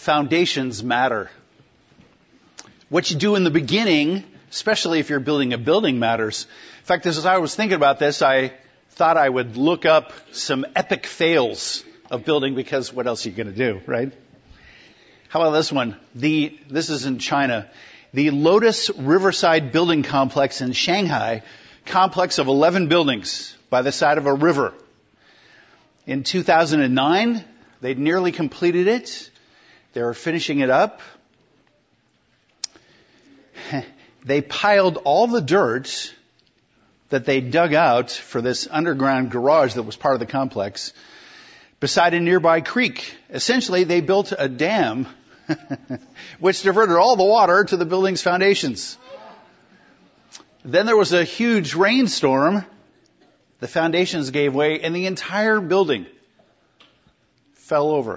Foundations matter. What you do in the beginning, especially if you're building a building, matters. In fact, as I was thinking about this, I thought I would look up some epic fails of building, because what else are you going to do, right? How about this one? This is in China. The Lotus Riverside Building Complex in Shanghai, complex of 11 buildings by the side of a river. In 2009, they'd nearly completed it. They were finishing it up. They piled all the dirt that they dug out for this underground garage that was part of the complex beside a nearby creek. Essentially, they built a dam which diverted all the water to the building's foundations. Then there was a huge rainstorm. The foundations gave way and the entire building fell over.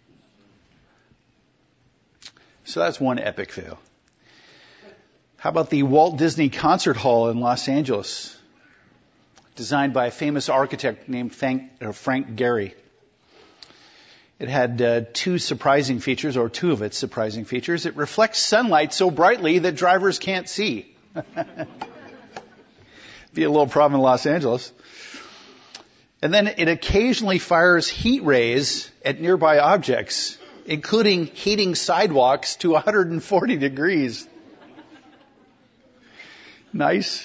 So that's one epic fail. How about the Walt Disney Concert Hall in Los Angeles, designed by a famous architect named Frank Gehry? It had two of its surprising features. It reflects sunlight so brightly that drivers can't see. Be a little problem in Los Angeles. And then it occasionally fires heat rays at nearby objects, including heating sidewalks to 140 degrees. Nice.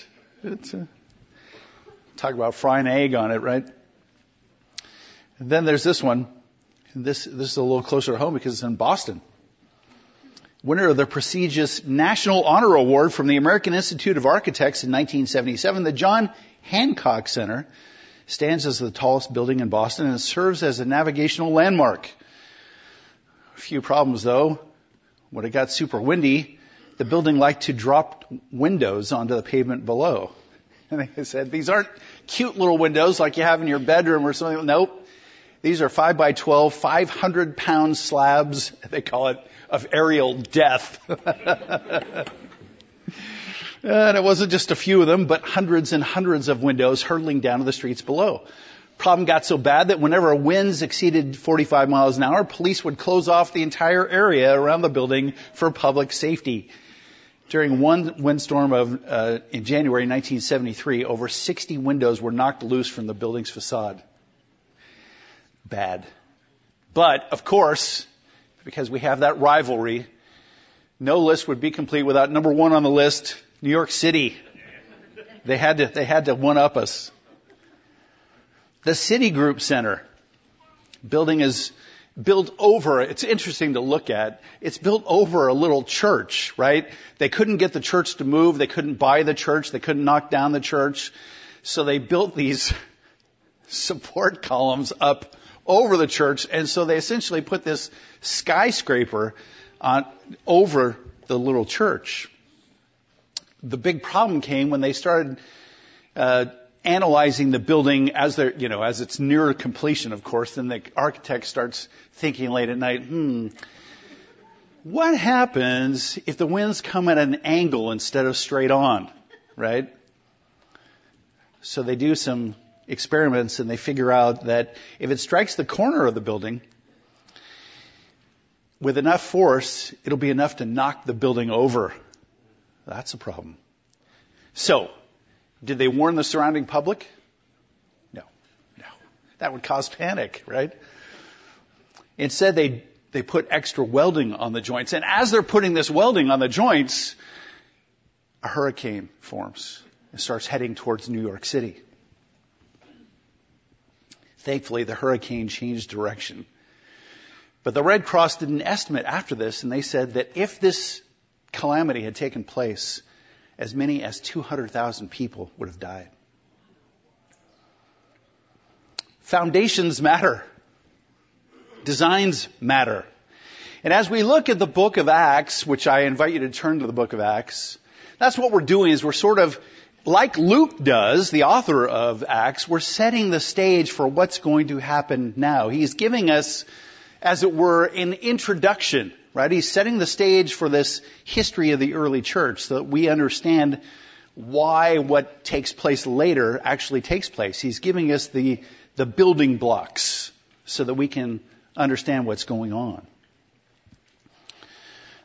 Talk about frying an egg on it, right? And then there's this one. This is a little closer to home because it's in Boston. Winner of the prestigious National Honor Award from the American Institute of Architects in 1977, the John Hancock Center stands as the tallest building in Boston and serves as a navigational landmark. A few problems, though. When it got super windy, the building liked to drop windows onto the pavement below. And they said, these aren't cute little windows like you have in your bedroom or something. Nope. These are 5 by 12, 500-pound slabs, they call it, of aerial death. And it wasn't just a few of them, but hundreds and hundreds of windows hurtling down to the streets below. Problem got so bad that whenever winds exceeded 45 miles an hour, police would close off the entire area around the building for public safety. During one windstorm in January 1973, over 60 windows were knocked loose from the building's facade. Bad. But, of course, because we have that rivalry, no list would be complete without number one on the list, New York City. They had to one-up us. The Citigroup Center. Building is built over, it's interesting to look at, it's built over a little church, right? They couldn't get the church to move, they couldn't buy the church, they couldn't knock down the church, so they built these support columns up over the church, and so they essentially put this skyscraper over the little church. The big problem came when they started analyzing the building as it's near completion, of course. Then the architect starts thinking late at night, what happens if the winds come at an angle instead of straight on, right? So they do some experiments and they figure out that if it strikes the corner of the building with enough force, it'll be enough to knock the building over. That's a problem. So, did they warn the surrounding public? No. That would cause panic, right? Instead, they put extra welding on the joints. And as they're putting this welding on the joints, a hurricane forms and starts heading towards New York City. Thankfully, the hurricane changed direction. But the Red Cross did an estimate after this, and they said that if this calamity had taken place, as many as 200,000 people would have died. Foundations matter. Designs matter. And as we look at the book of Acts, which I invite you to turn to the book of Acts, that's what we're doing is we're sort of, like Luke does, the author of Acts, we're setting the stage for what's going to happen now. He's giving us, as it were, an introduction, right? He's setting the stage for this history of the early church so that we understand why what takes place later actually takes place. He's giving us the building blocks so that we can understand what's going on.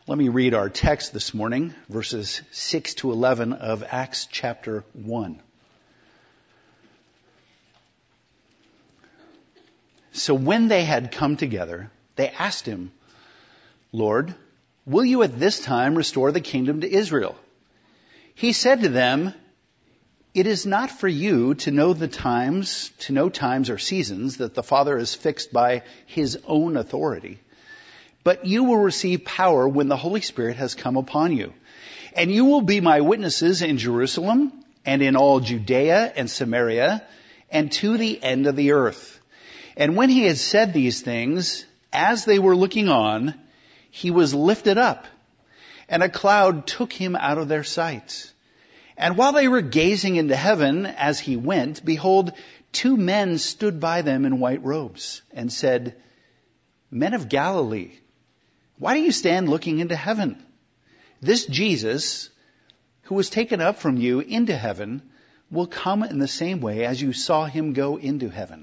Let me read our text this morning, verses 6 to 11 of Acts chapter 1. So when they had come together, they asked him, Lord, will you at this time restore the kingdom to Israel? He said to them, it is not for you to know times or seasons that the Father has fixed by his own authority. But you will receive power when the Holy Spirit has come upon you. And you will be my witnesses in Jerusalem and in all Judea and Samaria and to the end of the earth. And when he had said these things, as they were looking on, he was lifted up, and a cloud took him out of their sight. And while they were gazing into heaven as he went, behold, two men stood by them in white robes and said, Men of Galilee, why do you stand looking into heaven? This Jesus, who was taken up from you into heaven, will come in the same way as you saw him go into heaven.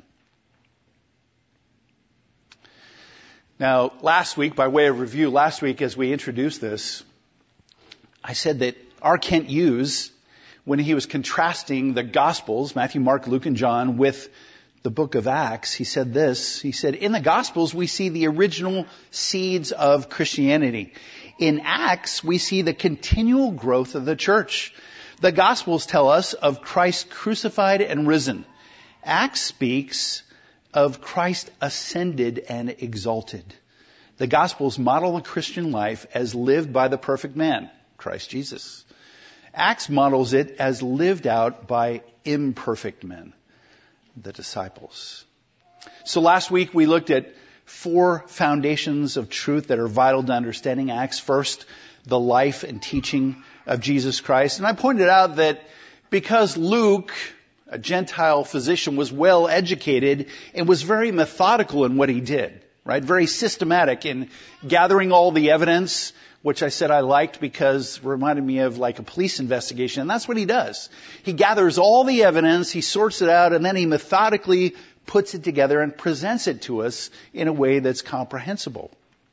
Now, last week, by way of review, as we introduced this, I said that R. Kent Hughes, when he was contrasting the Gospels, Matthew, Mark, Luke, and John, with the book of Acts, he said this. He said, in the Gospels, we see the original seeds of Christianity. In Acts, we see the continual growth of the church. The Gospels tell us of Christ crucified and risen. Acts speaks of Christ ascended and exalted. The Gospels model the Christian life as lived by the perfect man, Christ Jesus. Acts models it as lived out by imperfect men, the disciples. So last week we looked at 4 foundations of truth that are vital to understanding Acts. First, the life and teaching of Jesus Christ. And I pointed out that because Luke, a Gentile physician, was well educated and was very methodical in what he did, right? Very systematic in gathering all the evidence, which I said I liked because it reminded me of like a police investigation. And that's what he does. He gathers all the evidence, he sorts it out, and then he methodically puts it together and presents it to us in a way that's comprehensible.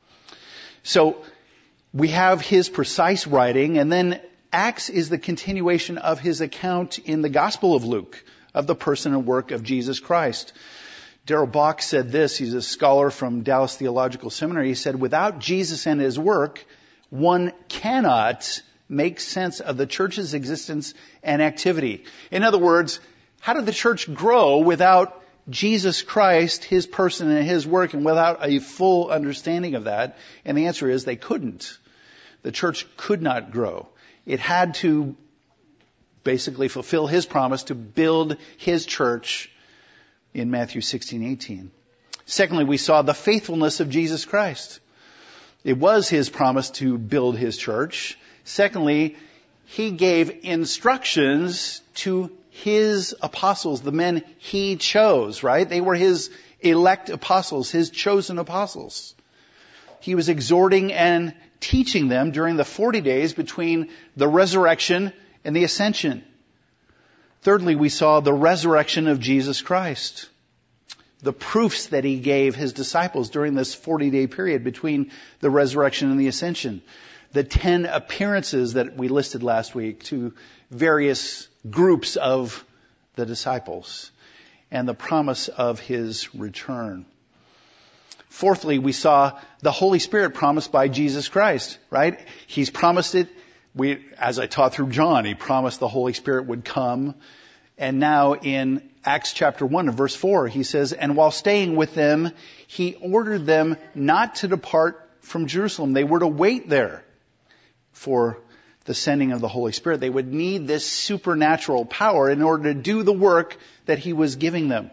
So we have his precise writing, and then Acts is the continuation of his account in the Gospel of Luke of the person and work of Jesus Christ. Darrell Bock said this. He's a scholar from Dallas Theological Seminary. He said, without Jesus and his work, one cannot make sense of the church's existence and activity. In other words, how did the church grow without Jesus Christ, his person and his work, and without a full understanding of that? And the answer is they couldn't. The church could not grow. It had to basically fulfill his promise to build his church in Matthew 16:18. Secondly, we saw the faithfulness of Jesus Christ. It was his promise to build his church. Secondly, he gave instructions to his apostles, the men he chose, right? They were his elect apostles, his chosen apostles. He was exhorting and teaching them during the 40 days between the resurrection and the ascension. Thirdly, we saw the resurrection of Jesus Christ. The proofs that he gave his disciples during this 40-day period between the resurrection and the ascension. The 10 appearances that we listed last week to various groups of the disciples. And the promise of his return. Fourthly, we saw the Holy Spirit promised by Jesus Christ, right? He's promised it. As I taught through John, he promised the Holy Spirit would come. And now in Acts chapter 1 and verse 4, he says, and while staying with them, he ordered them not to depart from Jerusalem. They were to wait there for the sending of the Holy Spirit. They would need this supernatural power in order to do the work that he was giving them.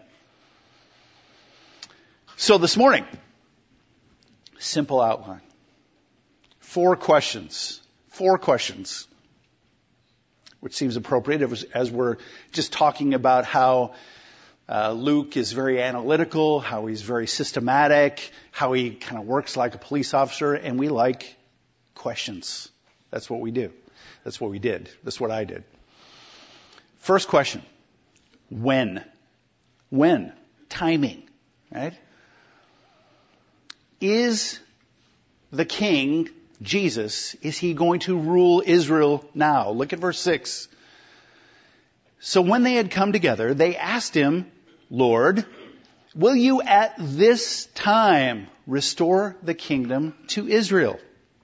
So this morning, simple outline. 4 questions. 4 questions. Which seems appropriate as we're just talking about how Luke is very analytical, how he's very systematic, how he kind of works like a police officer, and we like questions. That's what we do. That's what we did. That's what I did. First question. When? When? Timing. Right? Is the king Jesus, is he going to rule Israel now? Look at verse 6. So when they had come together, they asked him, Lord, will you at this time restore the kingdom to Israel?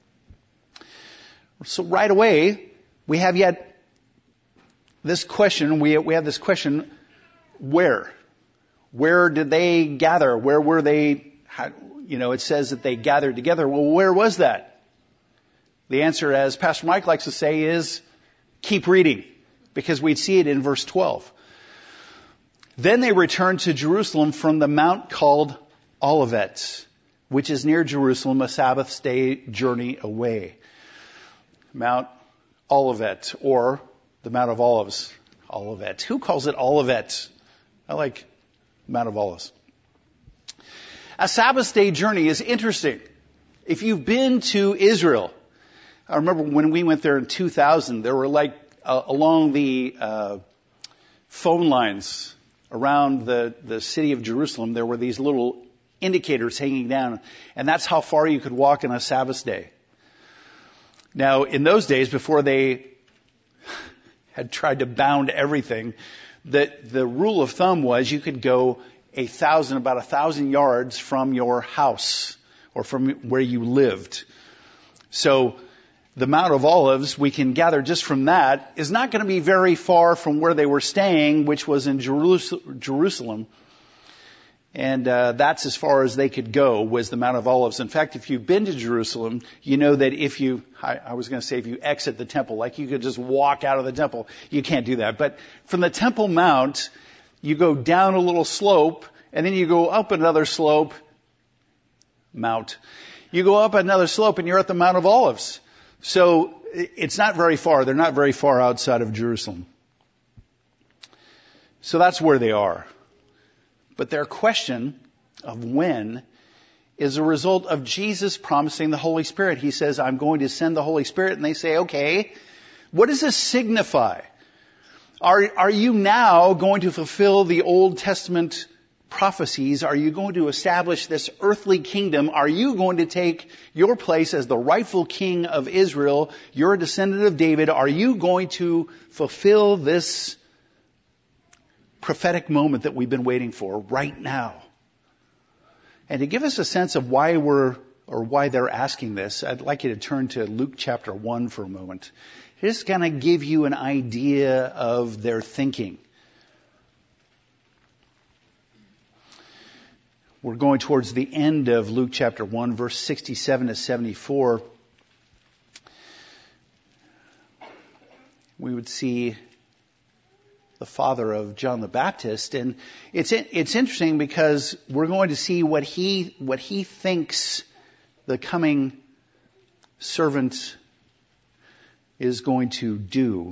So right away, we have yet this question, we have this question, where? Where did they gather? Where were they? It says that they gathered together. Well, where was that? The answer, as Pastor Mike likes to say, is keep reading, because we'd see it in verse 12. Then they returned to Jerusalem from the mount called Olivet, which is near Jerusalem, a Sabbath day journey away. Mount Olivet, or the Mount of Olives. Olivet. Who calls it Olivet? I like Mount of Olives. A Sabbath day journey is interesting. If you've been to Israel, I remember when we went there in 2000, there were along the phone lines around the city of Jerusalem, there were these little indicators hanging down, and that's how far you could walk on a Sabbath day. Now, in those days, before they had tried to bound everything, the rule of thumb was you could go about 1,000 yards from your house or from where you lived. So the Mount of Olives, we can gather just from that, is not going to be very far from where they were staying, which was in Jerusalem. And that's as far as they could go, was the Mount of Olives. In fact, if you've been to Jerusalem, you know that if you exit the temple, like you could just walk out of the temple, you can't do that. But from the Temple Mount, you go down a little slope, and then you go up another slope, You go up another slope, and you're at the Mount of Olives. So it's not very far. They're not very far outside of Jerusalem. So that's where they are. But their question of when is a result of Jesus promising the Holy Spirit. He says, I'm going to send the Holy Spirit. And they say, okay, what does this signify? Are you now going to fulfill the Old Testament prophecies? Are you going to establish this earthly kingdom? Are you going to take your place as the rightful king of Israel? You're a descendant of David. Are you going to fulfill this prophetic moment that we've been waiting for right now? And to give us a sense of why they're asking this, I'd like you to turn to Luke chapter 1 for a moment. It's going to give you an idea of their thinking. We're going towards the end of Luke chapter 1, verse 67 to 74. We would see the father of John the Baptist, and it's interesting because we're going to see what he thinks the coming servant is going to do.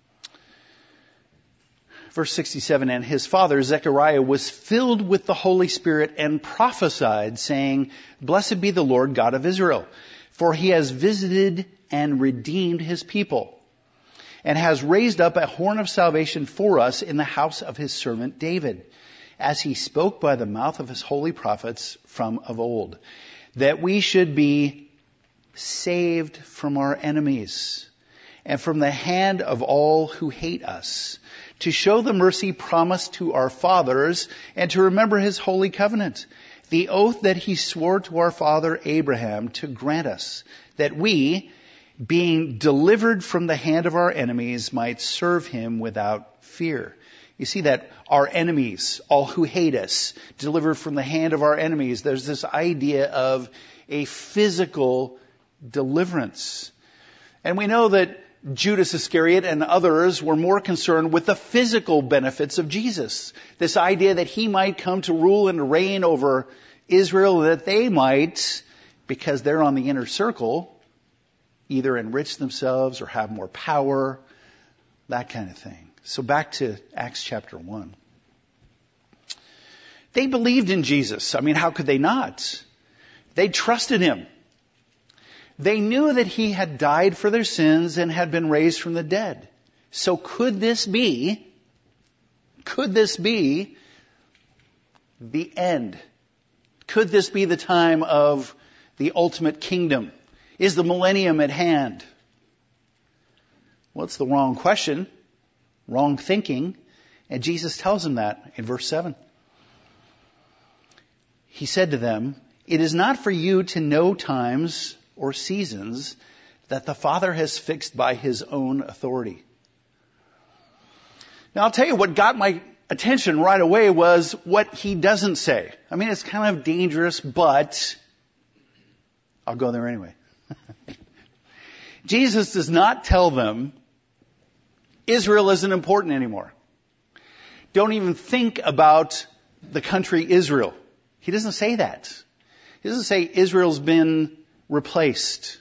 Verse 67, and his father, Zechariah, was filled with the Holy Spirit and prophesied, saying, Blessed be the Lord God of Israel, for he has visited and redeemed his people, and has raised up a horn of salvation for us in the house of his servant David, as he spoke by the mouth of his holy prophets from of old, that we should be saved from our enemies and from the hand of all who hate us, to show the mercy promised to our fathers, and to remember his holy covenant, the oath that he swore to our father Abraham to grant us, that we, being delivered from the hand of our enemies, might serve him without fear. You see that our enemies, all who hate us, delivered from the hand of our enemies. There's this idea of a physical deliverance. And we know that Judas Iscariot and others were more concerned with the physical benefits of Jesus. This idea that he might come to rule and reign over Israel, that they might, because they're on the inner circle, either enrich themselves or have more power, that kind of thing. So back to Acts chapter 1. They believed in Jesus. I mean, how could they not? They trusted him. They knew that he had died for their sins and had been raised from the dead. So could this be the end? Could this be the time of the ultimate kingdom? Is the millennium at hand? Well, it's the wrong question, wrong thinking, and Jesus tells him that in verse 7. He said to them, "It is not for you to know times or seasons that the Father has fixed by his own authority." Now, I'll tell you what got my attention right away was what he doesn't say. I mean, it's kind of dangerous, but I'll go there anyway. Jesus does not tell them Israel isn't important anymore. Don't even think about the country Israel. He doesn't say that. He doesn't say Israel's been replaced.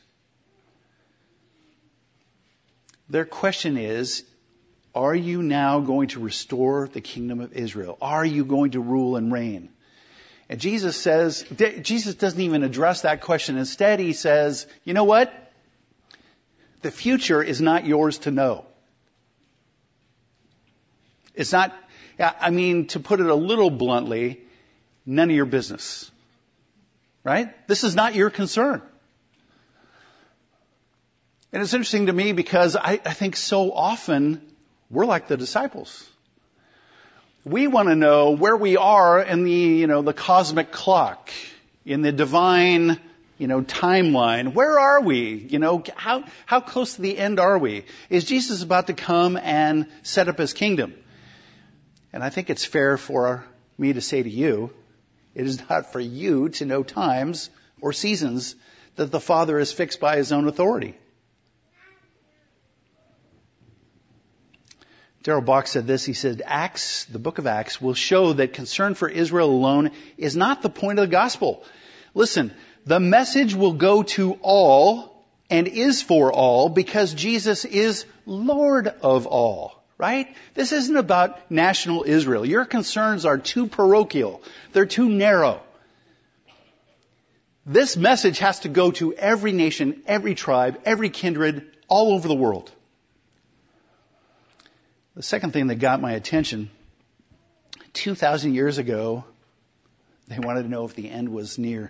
Their question is, are you now going to restore the kingdom of Israel? Are you going to rule and reign? And Jesus doesn't even address that question. Instead, he says, you know what? The future is not yours to know. It's not, to put it a little bluntly, none of your business. Right? This is not your concern. And it's interesting to me because I think so often we're like the disciples. We want to know where we are in the cosmic clock, in the divine, timeline. Where are we? How close to the end are we? Is Jesus about to come and set up his kingdom? And I think it's fair for me to say to you, it is not for you to know times or seasons that the Father is fixed by his own authority. Darrell Bock said this. He said, the book of Acts will show that concern for Israel alone is not the point of the gospel. Listen, the message will go to all and is for all because Jesus is Lord of all. Right? This isn't about national Israel. Your concerns are too parochial. They're too narrow. This message has to go to every nation, every tribe, every kindred, all over the world. The second thing that got my attention, 2,000 years ago, they wanted to know if the end was near.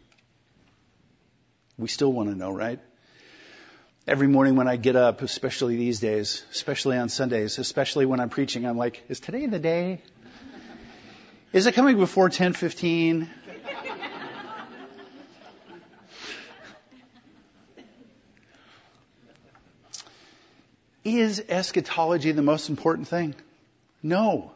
We still want to know, right? Every morning when I get up, especially these days, especially on Sundays, especially when I'm preaching, I'm like, is today the day? Is it coming before 10:15? Is eschatology the most important thing? No.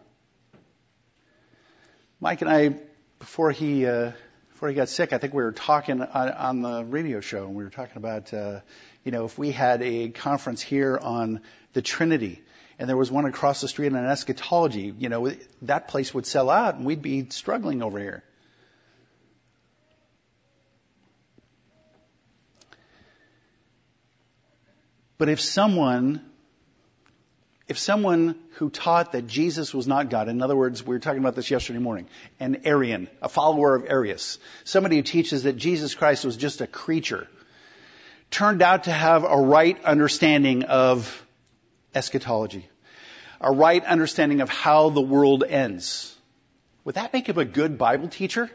Mike and I, before he got sick, I think we were talking on the radio show, and we were talking about, if we had a conference here on the Trinity, and there was one across the street on eschatology, that place would sell out, and we'd be struggling over here. But if someone who taught that Jesus was not God, in other words, we were talking about this yesterday morning, an Arian, a follower of Arius, somebody who teaches that Jesus Christ was just a creature, turned out to have a right understanding of eschatology, a right understanding of how the world ends, would that make him a good Bible teacher?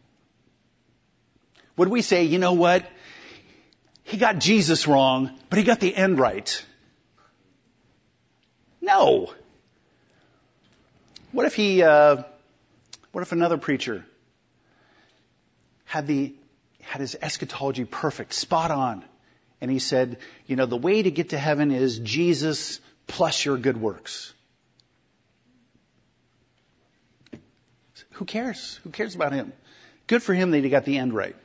Would we say, you know what? He got Jesus wrong, but he got the end right? No. What if another preacher had his eschatology perfect, spot on, and he said, the way to get to heaven is Jesus plus your good works. Who cares? Who cares about him? Good for him that he got the end right.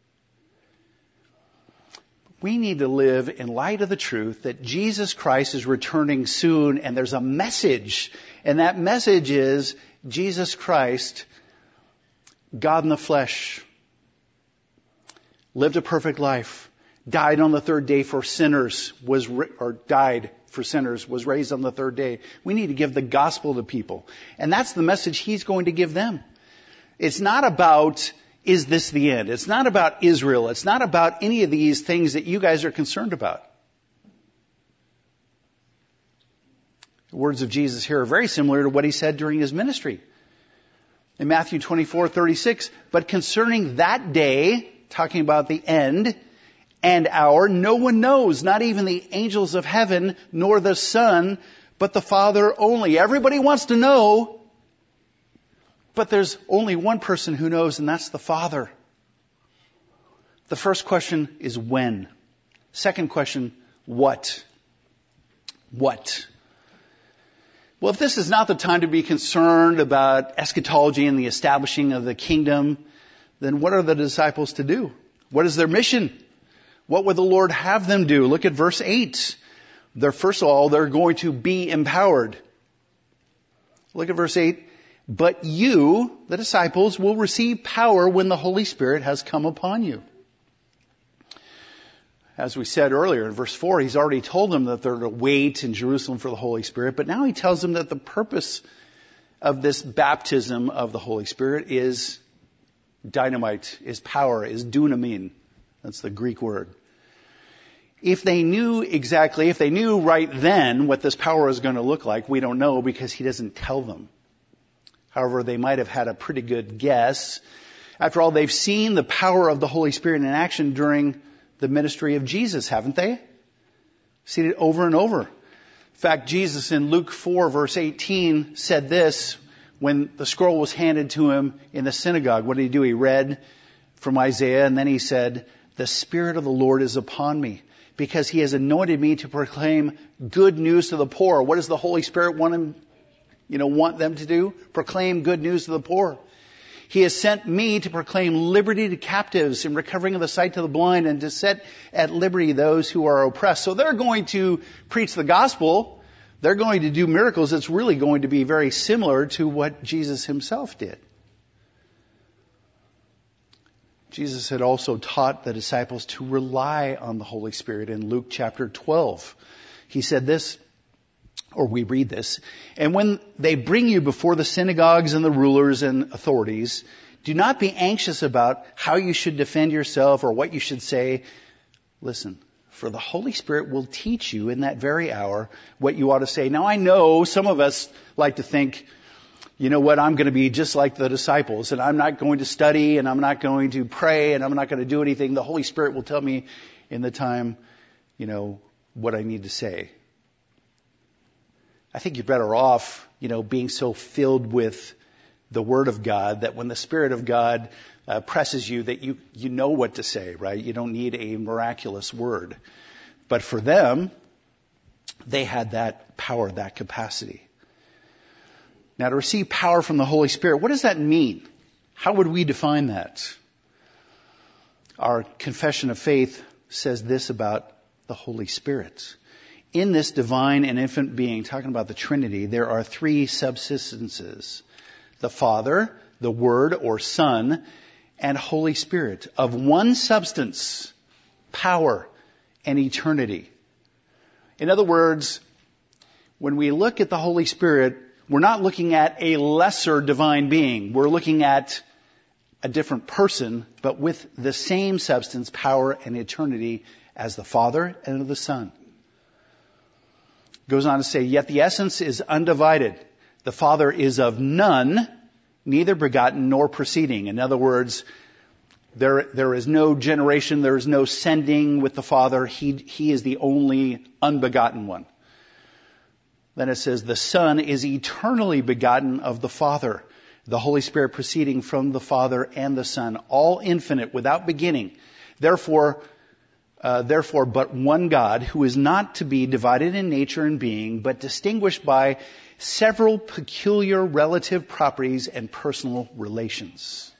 We need to live in light of the truth that Jesus Christ is returning soon, and there's a message. And that message is Jesus Christ, God in the flesh, lived a perfect life, died on the third day for sinners, was raised on the third day. We need to give the gospel to people. And that's the message he's going to give them. It's not about, is this the end? It's not about Israel. It's not about any of these things that you guys are concerned about. The words of Jesus here are very similar to what he said during his ministry. In Matthew 24:36, but concerning that day, talking about the end, and hour no one knows, not even the angels of heaven, nor the Son, but the Father only. Everybody wants to know, but there's only one person who knows, and that's the Father. The first question is when. Second question, what? What? Well, if this is not the time to be concerned about eschatology and the establishing of the kingdom, then what are the disciples to do? What is their mission? What would the Lord have them do? Look at verse 8. First of all, they're going to be empowered. Look at verse 8. But you, the disciples, will receive power when the Holy Spirit has come upon you. As we said earlier in verse 4, he's already told them that they're to wait in Jerusalem for the Holy Spirit. But now he tells them that the purpose of this baptism of the Holy Spirit is dynamite, is power, is dunamin. That's the Greek word. If they knew right then what this power was going to look like, we don't know because he doesn't tell them. However, they might have had a pretty good guess. After all, they've seen the power of the Holy Spirit in action during the ministry of Jesus, haven't they? Seen it over and over. In fact, Jesus in Luke 4 verse 18 said this when the scroll was handed to him in the synagogue. What did he do? He read from Isaiah, and then he said, "The Spirit of the Lord is upon me, because he has anointed me to proclaim good news to the poor." What does the Holy Spirit want them to do? Proclaim good news to the poor. He has sent me to proclaim liberty to captives and recovering of the sight to the blind, and to set at liberty those who are oppressed. So they're going to preach the gospel. They're going to do miracles. It's really going to be very similar to what Jesus himself did. Jesus had also taught the disciples to rely on the Holy Spirit in Luke chapter 12. He said this, or we read this, "And when they bring you before the synagogues and the rulers and authorities, do not be anxious about how you should defend yourself or what you should say. Listen, for the Holy Spirit will teach you in that very hour what you ought to say." Now I know some of us like to think, you know what, I'm going to be just like the disciples, and I'm not going to study, and I'm not going to pray, and I'm not going to do anything. The Holy Spirit will tell me in the time, what I need to say. I think you're better off, being so filled with the Word of God that when the Spirit of God presses you, that you know what to say, right? You don't need a miraculous word. But for them, they had that power, that capacity. Now, to receive power from the Holy Spirit, what does that mean? How would we define that? Our confession of faith says this about the Holy Spirit. In this divine and infinite being, talking about the Trinity, there are three subsistences: the Father, the Word or Son, and Holy Spirit, of one substance, power, and eternity. In other words, when we look at the Holy Spirit, we're not looking at a lesser divine being. We're looking at a different person, but with the same substance, power, and eternity as the Father and the Son. Goes on to say, yet the essence is undivided. The Father is of none, neither begotten nor proceeding. In other words, there is no generation, there is no sending with the Father. He is the only unbegotten one. Then it says, the Son is eternally begotten of the Father. The Holy Spirit proceeding from the Father and the Son, all infinite, without beginning. Therefore, but one God, who is not to be divided in nature and being, but distinguished by several peculiar relative properties and personal relations.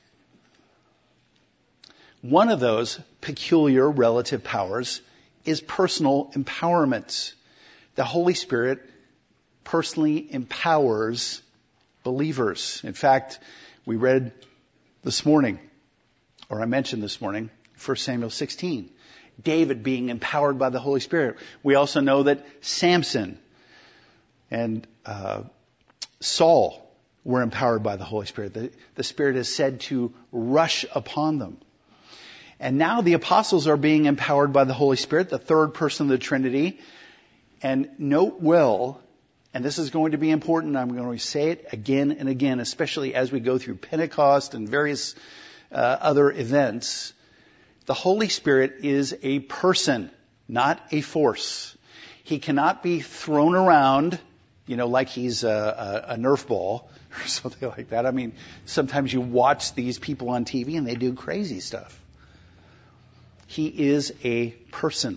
One of those peculiar relative powers is personal empowerment. The Holy Spirit personally empowers believers. In fact, we read this morning, or I mentioned this morning, 1 Samuel 16. David being empowered by the Holy Spirit. We also know that Samson and Saul were empowered by the Holy Spirit. The Spirit is said to rush upon them. And now the apostles are being empowered by the Holy Spirit, the third person of the Trinity. And note well, and this is going to be important, I'm going to say it again and again, especially as we go through Pentecost and various other events. The Holy Spirit is a person, not a force. He cannot be thrown around, like he's a Nerf ball or something like that. I mean, sometimes you watch these people on TV and they do crazy stuff. He is a person.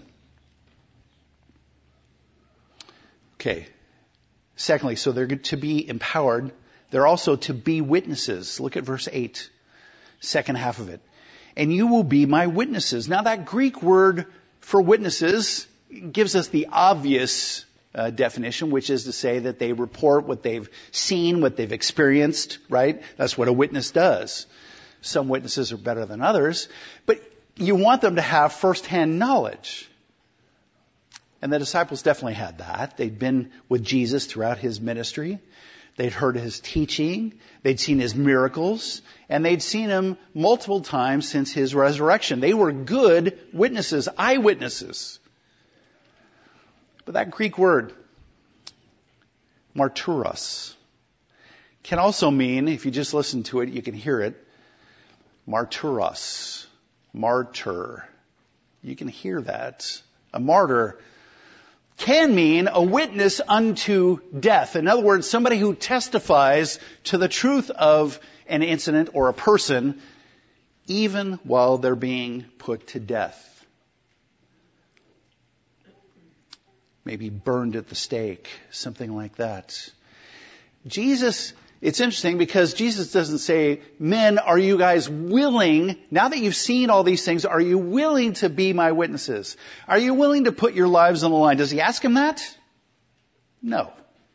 Okay. Secondly, so they're to be empowered. They're also to be witnesses. Look at verse 8, second half of it. And you will be my witnesses. Now that Greek word for witnesses gives us the obvious definition, which is to say that they report what they've seen, what they've experienced, right? That's what a witness does. Some witnesses are better than others, but you want them to have firsthand knowledge. And the disciples definitely had that. They'd been with Jesus throughout his ministry. They'd heard his teaching. They'd seen his miracles. And they'd seen him multiple times since his resurrection. They were good witnesses, eyewitnesses. But that Greek word, marturos, can also mean, if you just listen to it, you can hear it, marturos, martyr. You can hear that. A martyr can mean a witness unto death. In other words, somebody who testifies to the truth of an incident or a person, even while they're being put to death. Maybe burned at the stake, something like that. Jesus, it's interesting because Jesus doesn't say, men, are you guys willing, now that you've seen all these things, are you willing to be my witnesses? Are you willing to put your lives on the line? Does he ask him that? No.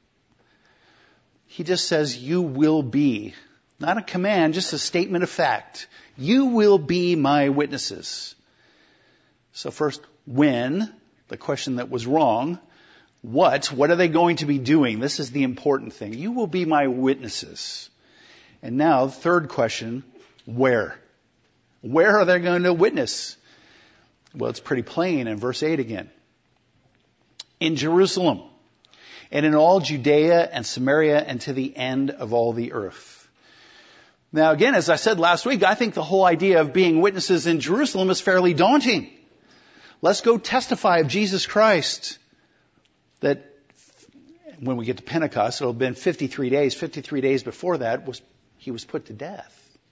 He just says, you will be. Not a command, just a statement of fact. You will be my witnesses. So first, when? The question that was wrong. What are they going to be doing? This is the important thing. You will be my witnesses. And now, the third question, where? Where are they going to witness? Well, it's pretty plain in verse 8 again. In Jerusalem, and in all Judea and Samaria, and to the end of all the earth. Now again, as I said last week, I think the whole idea of being witnesses in Jerusalem is fairly daunting. Let's go testify of Jesus Christ. That when we get to Pentecost, it'll have been 53 days. 53 days before that, he was put to death.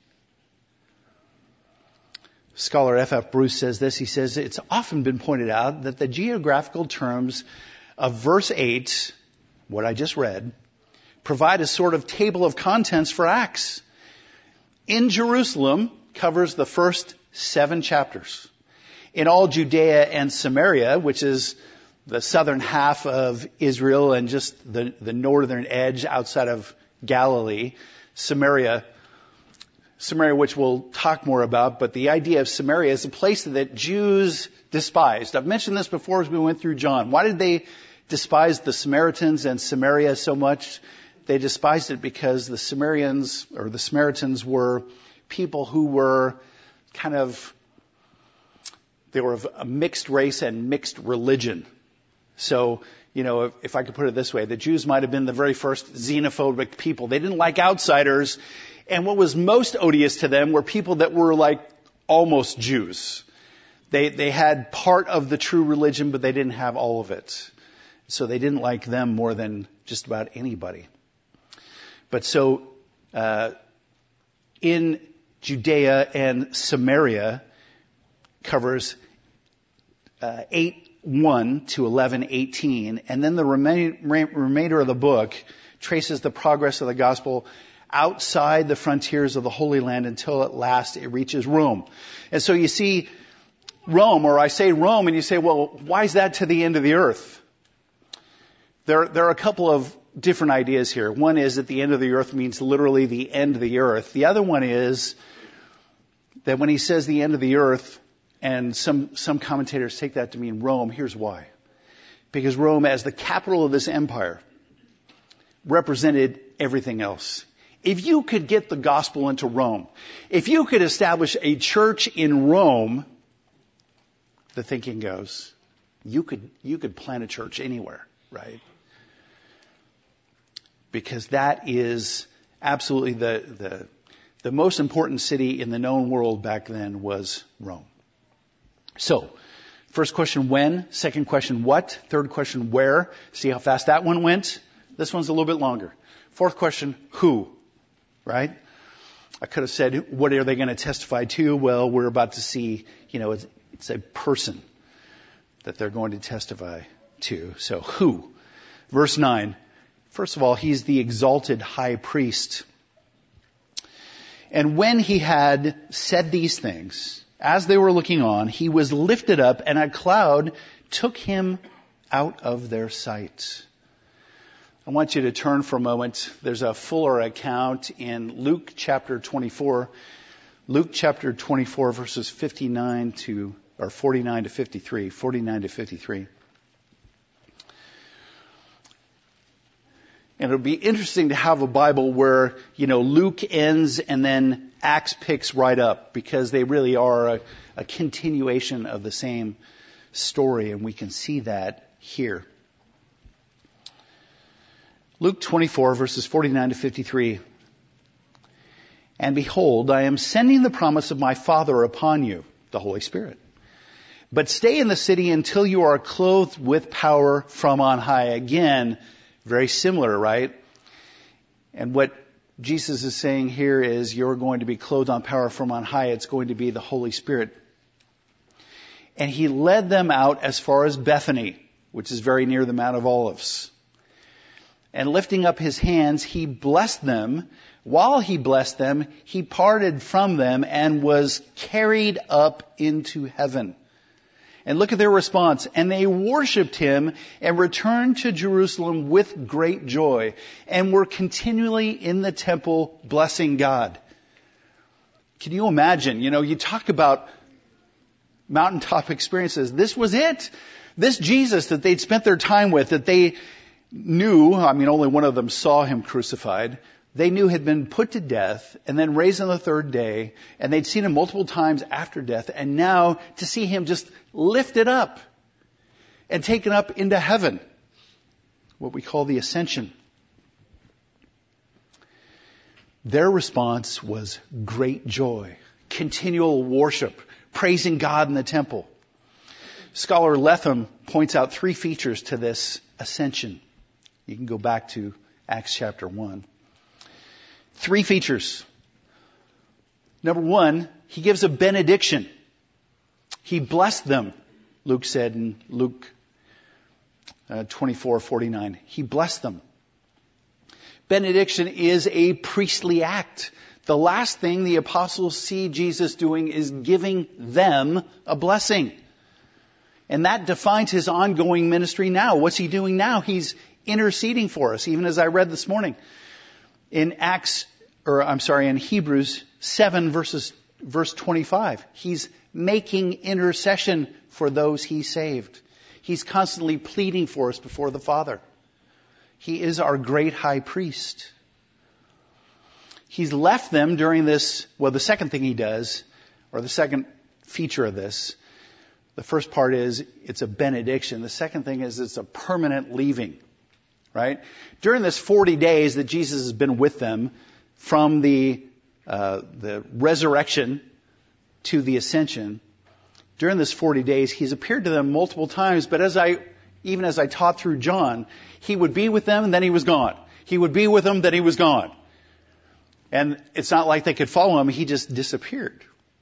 Scholar F.F. Bruce says this. He says, it's often been pointed out that the geographical terms of verse 8, what I just read, provide a sort of table of contents for Acts. In Jerusalem covers the first 7 chapters. In all Judea and Samaria, which is the southern half of Israel and just the northern edge outside of Galilee, Samaria, which we'll talk more about, but the idea of Samaria is a place that Jews despised. I've mentioned this before as we went through John. Why did they despise the Samaritans and Samaria so much? They despised it because the Samaritans were people who were they were of a mixed race and mixed religion. So, if I could put it this way, the Jews might have been the very first xenophobic people. They didn't like outsiders. And what was most odious to them were people that were like almost Jews. They had part of the true religion, but they didn't have all of it. So they didn't like them more than just about anybody. But so, in Judea and Samaria covers 8:1 to 11:18, and then the remainder of the book traces the progress of the gospel outside the frontiers of the Holy Land until at last it reaches Rome. And so you see Rome, or I say Rome, and you say, well, why is that to the end of the earth? There are a couple of different ideas here. One is that the end of the earth means literally the end of the earth. The other one is that when he says the end of the earth, and some commentators take that to mean Rome, here's why. Because Rome, as the capital of this empire, represented everything else. If you could get the gospel into Rome, if you could establish a church in Rome, the thinking goes, you could plant a church anywhere, right? Because that is absolutely the most important city in the known world back then was Rome. So, first question, when? Second question, what? Third question, where? See how fast that one went? This one's a little bit longer. Fourth question, who? Right? I could have said, what are they going to testify to? Well, we're about to see, it's a person that they're going to testify to. So, who? Verse 9. First of all, he's the exalted high priest. And when he had said these things, as they were looking on, he was lifted up, and a cloud took him out of their sight. I want you to turn for a moment. There's a fuller account in Luke chapter 24. Luke chapter 24 verses 49 to 53. And it'll be interesting to have a Bible where, Luke ends and then Acts picks right up, because they really are a continuation of the same story, and we can see that here. Luke 24 verses 49 to 53. And behold, I am sending the promise of my Father upon you, the Holy Spirit. But stay in the city until you are clothed with power from on high. Again, very similar, right? And what Jesus is saying here is you're going to be clothed on power from on high. It's going to be the Holy Spirit. And he led them out as far as Bethany, which is very near the Mount of Olives. And lifting up his hands, he blessed them. While he blessed them, he parted from them and was carried up into heaven. And look at their response. And they worshiped him and returned to Jerusalem with great joy, and were continually in the temple blessing God. Can you imagine? You talk about mountaintop experiences. This was it. This Jesus that they'd spent their time with, that they knew, only one of them saw him crucified. They knew had been put to death and then raised on the third day, and they'd seen him multiple times after death, and now to see him just lifted up and taken up into heaven, what we call the ascension. Their response was great joy, continual worship, praising God in the temple. Scholar Letham points out 3 features to this ascension. You can go back to Acts chapter 1. 3 features. Number 1, he gives a benediction. He blessed them, Luke said in Luke 24:49. He blessed them. Benediction is a priestly act. The last thing the apostles see Jesus doing is giving them a blessing. And that defines his ongoing ministry now. What's he doing now? He's interceding for us, even as I read this morning. In Hebrews 7 verse 25. He's making intercession for those he saved. He's constantly pleading for us before the Father. He is our great high priest. He's left them during this, the second thing he does, or the second feature of this, the first part is it's a benediction. The second thing is it's a permanent leaving, right? During this 40 days that Jesus has been with them, from the resurrection to the ascension, during this 40 days, he's appeared to them multiple times, but even as I taught through John, he would be with them and then he was gone. He would be with them, then he was gone. And it's not like they could follow him, he just disappeared.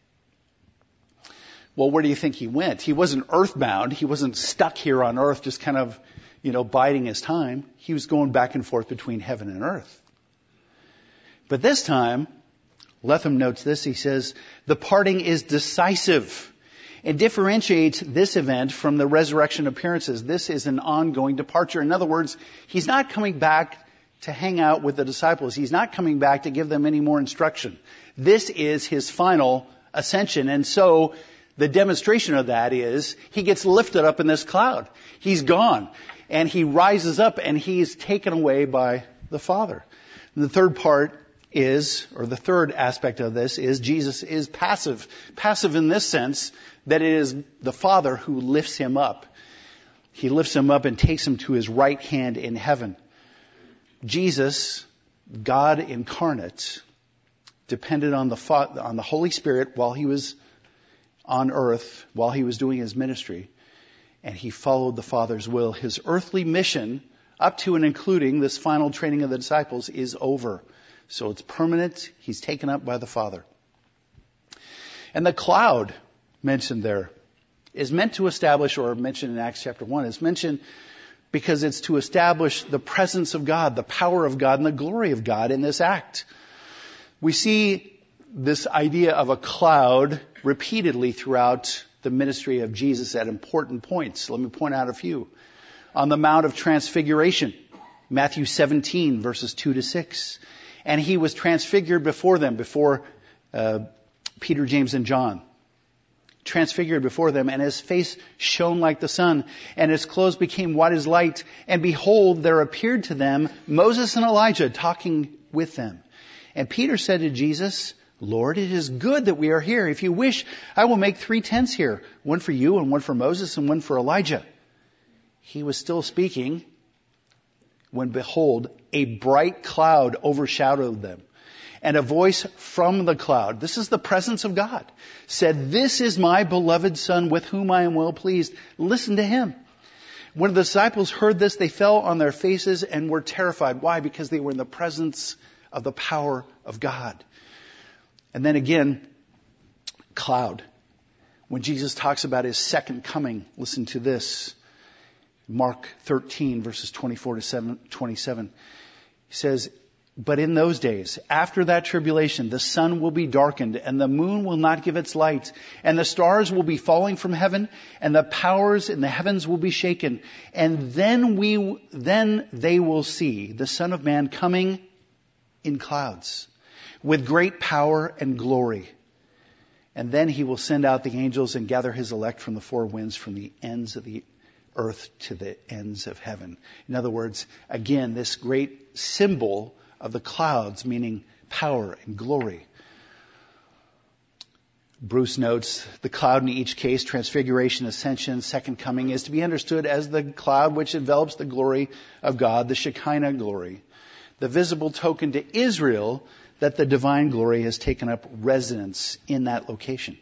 Well, where do you think he went? He wasn't earthbound. He wasn't stuck here on earth just kind of, biding his time. He was going back and forth between heaven and earth. But this time, Letham notes this, he says, the parting is decisive and differentiates this event from the resurrection appearances. This is an ongoing departure. In other words, he's not coming back to hang out with the disciples. He's not coming back to give them any more instruction. This is his final ascension. And so the demonstration of that is he gets lifted up in this cloud. He's gone. And he rises up and he's taken away by the Father. And the third part is, or the third aspect of this is, Jesus is passive. Passive in this sense that it is the Father who lifts him up. He lifts him up and takes him to his right hand in heaven. Jesus, God incarnate, depended on the Holy Spirit while he was on earth while he was doing his ministry, and he followed the Father's will. His earthly mission, up to and including this final training of the disciples, is over. So it's permanent. He's taken up by the Father. And the cloud mentioned there is meant to establish, or mentioned in Acts chapter 1, is mentioned because it's to establish the presence of God, the power of God, and the glory of God in this act. We see this idea of a cloud repeatedly throughout the ministry of Jesus at important points. Let me point out a few. On the Mount of Transfiguration, Matthew 17, verses 2 to 6. And he was transfigured before them, before Peter, James, and John. Transfigured before them, and his face shone like the sun, and his clothes became white as light. And behold, there appeared to them Moses and Elijah talking with them. And Peter said to Jesus, Lord, it is good that we are here. If you wish, I will make 3 tents here, one for you, and one for Moses, and one for Elijah. He was still speaking when, behold, a bright cloud overshadowed them. And a voice from the cloud, this is the presence of God, said, This is my beloved Son with whom I am well pleased. Listen to him. When the disciples heard this, they fell on their faces and were terrified. Why? Because they were in the presence of the power of God. And then again, cloud. When Jesus talks about his second coming, listen to this. Mark 13, verses 24 to 27. He says, But in those days, after that tribulation, the sun will be darkened, and the moon will not give its light, and the stars will be falling from heaven, and the powers in the heavens will be shaken. And then they will see the Son of Man coming in clouds, with great power and glory. And then he will send out the angels and gather his elect from the four winds, from the ends of the earth to the ends of heaven. In other words, again, this great symbol of the clouds, meaning power and glory. Bruce notes, the cloud in each case, transfiguration, ascension, second coming, is to be understood as the cloud which envelops the glory of God, the Shekinah glory, the visible token to Israel that the divine glory has taken up residence in that location.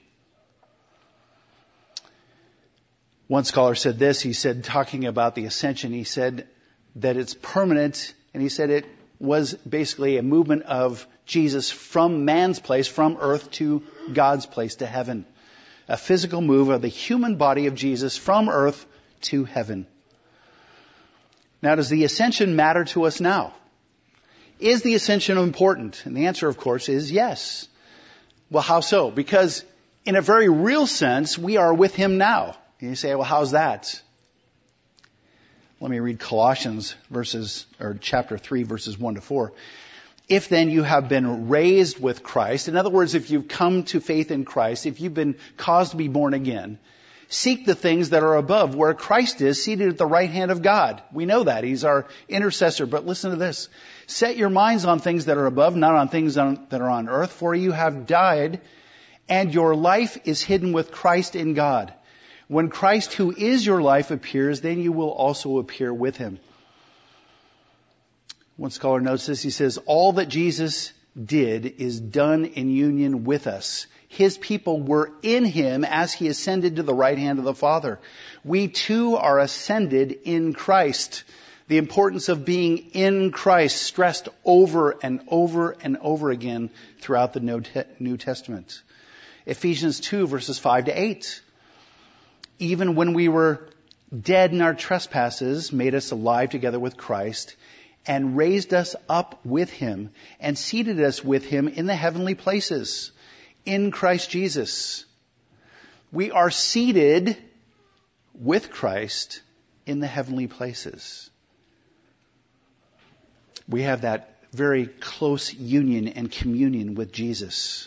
One scholar said this, he said, talking about the ascension, he said that it's permanent, and he said it was basically a movement of Jesus from man's place, from earth to God's place, to heaven. A physical move of the human body of Jesus from earth to heaven. Now, does the ascension matter to us now? Is the ascension important? And the answer, of course, is yes. Well, how so? Because in a very real sense, we are with him now. And you say, well, how's that? Let me read Colossians chapter 3, verses 1 to 4. If then you have been raised with Christ, in other words, if you've come to faith in Christ, if you've been caused to be born again, seek the things that are above, where Christ is seated at the right hand of God. We know that. He's our intercessor. But listen to this. Set your minds on things that are above, not on things that are on earth, for you have died, and your life is hidden with Christ in God. When Christ, who is your life, appears, then you will also appear with him. One scholar notes this. He says, all that Jesus did is done in union with us. His people were in him as he ascended to the right hand of the Father. We too are ascended in Christ. The importance of being in Christ stressed over and over and over again throughout the New Testament. Ephesians 2, verses 5 to 8. Even when we were dead in our trespasses, made us alive together with Christ, and raised us up with him, and seated us with him in the heavenly places, in Christ Jesus. We are seated with Christ in the heavenly places. We have that very close union and communion with Jesus.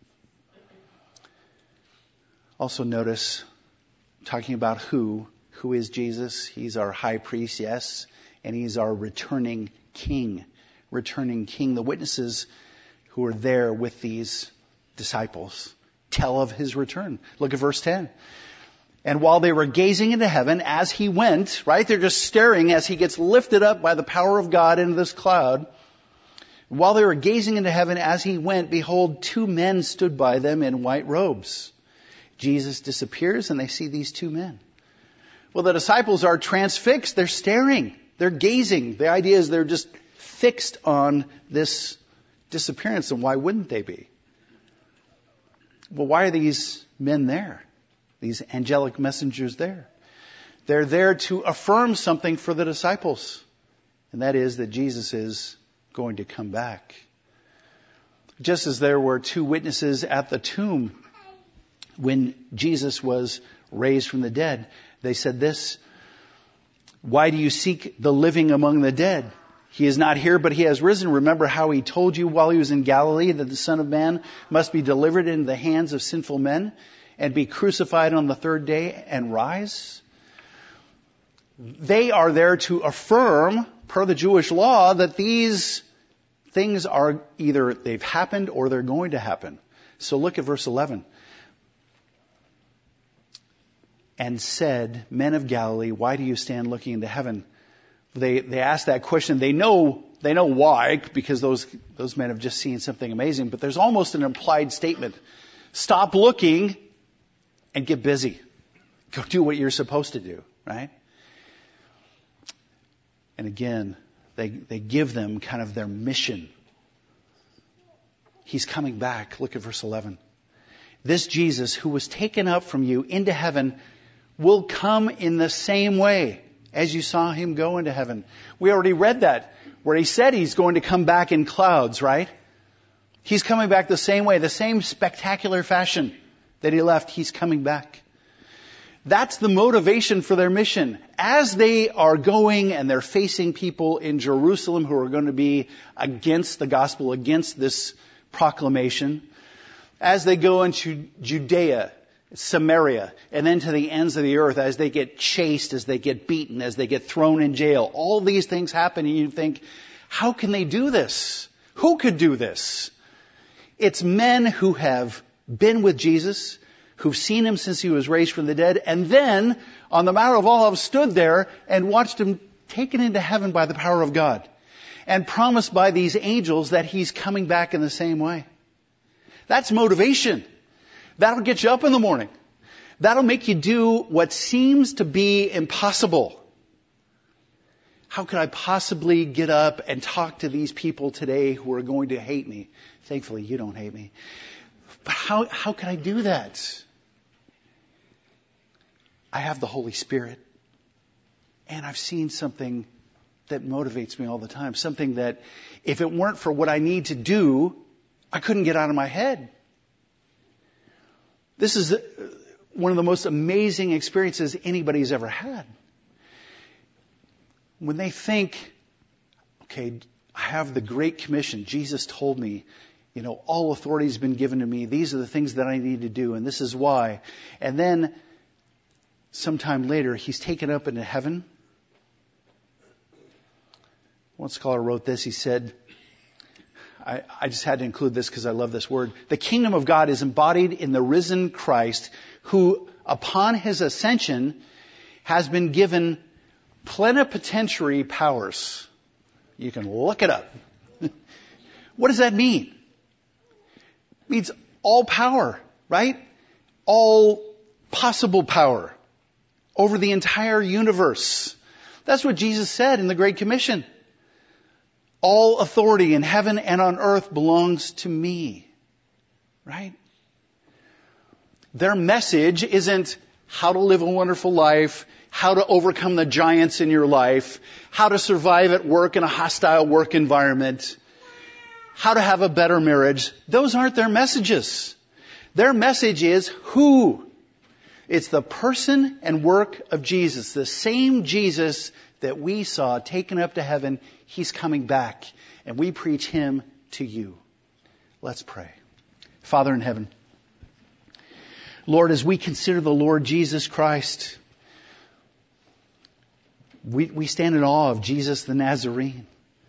Also notice, talking about who is Jesus? He's our high priest, yes, and he's our returning king. Returning king. The witnesses who are there with these disciples tell of his return. Look at verse 10. And while they were gazing into heaven as he went, right, they're just staring as he gets lifted up by the power of God into this cloud. While they were gazing into heaven as he went, behold, 2 men stood by them in white robes. Jesus disappears and they see these two men. Well, the disciples are transfixed. They're staring. They're gazing. The idea is they're just fixed on this disappearance. And why wouldn't they be? Well, why are these men there? These angelic messengers there? They're there to affirm something for the disciples. And that is that Jesus is going to come back. Just as there were two witnesses at the tomb when Jesus was raised from the dead, they said this: "Why do you seek the living among the dead? He is not here, but he has risen. Remember how he told you while he was in Galilee that the Son of Man must be delivered into the hands of sinful men and be crucified on the third day and rise?" They are there to affirm, per the Jewish law, that these things are either they've happened or they're going to happen. So look at verse 11. "And said, 'Men of Galilee, why do you stand looking into heaven?'" They ask that question. They know why, because those men have just seen something amazing. But there's almost an implied statement. Stop looking and get busy. Go do what you're supposed to do, right? And again, they give them kind of their mission. He's coming back. Look at verse 11. "This Jesus who was taken up from you into heaven will come in the same way as you saw him go into heaven." We already read that, where he said he's going to come back in clouds, right? He's coming back the same way, the same spectacular fashion that he left. He's coming back. That's the motivation for their mission. As they are going and they're facing people in Jerusalem who are going to be against the gospel, against this proclamation, as they go into Judea, Samaria, and then to the ends of the earth, as they get chased, as they get beaten, as they get thrown in jail, all these things happen, and you think, how can they do this? Who could do this? It's men who have been with Jesus, who've seen him since he was raised from the dead, and then on the Mount of Olives stood there and watched him taken into heaven by the power of God, and promised by these angels that he's coming back in the same way. That's motivation. That'll get you up in the morning. That'll make you do what seems to be impossible. How could I possibly get up and talk to these people today who are going to hate me? Thankfully, you don't hate me. But how can I do that? I have the Holy Spirit. And I've seen something that motivates me all the time. Something that, if it weren't for what I need to do, I couldn't get out of my head. This is one of the most amazing experiences anybody's ever had. When they think, okay, I have the Great Commission. Jesus told me, all authority has been given to me. These are the things that I need to do, and this is why. And then, sometime later, he's taken up into heaven. One scholar wrote this. He said, I just had to include this because I love this word. "The kingdom of God is embodied in the risen Christ, who, upon his ascension, has been given plenipotentiary powers." You can look it up. What does that mean? It means all power, right? All possible power over the entire universe. That's what Jesus said in the Great Commission. All authority in heaven and on earth belongs to me. Right? Their message isn't how to live a wonderful life, how to overcome the giants in your life, how to survive at work in a hostile work environment, how to have a better marriage. Those aren't their messages. Their message is who? It's the person and work of Jesus. The same Jesus that we saw taken up to heaven, he's coming back. And we preach him to you. Let's pray. Father in heaven, Lord, as we consider the Lord Jesus Christ, we stand in awe of Jesus the Nazarene.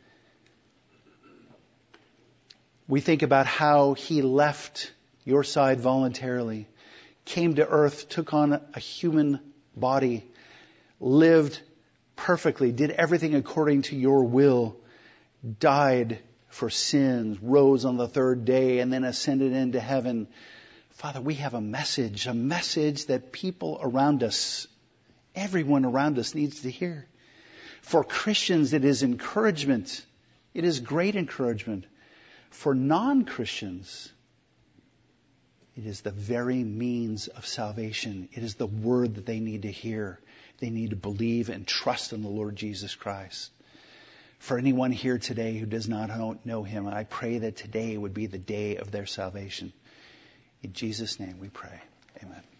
We think about how he left your side voluntarily, came to earth, took on a human body, lived perfectly, did everything according to your will, died for sins, rose on the third day, and then ascended into heaven Father, we have a message that people around us, everyone around us needs to hear. For Christians, it is encouragement. It is great encouragement. For non-Christians, it is the very means of salvation. It is the word that they need to hear. They need to believe and trust in the Lord Jesus Christ. For anyone here today who does not know Him, I pray that today would be the day of their salvation. In Jesus' name we pray. Amen.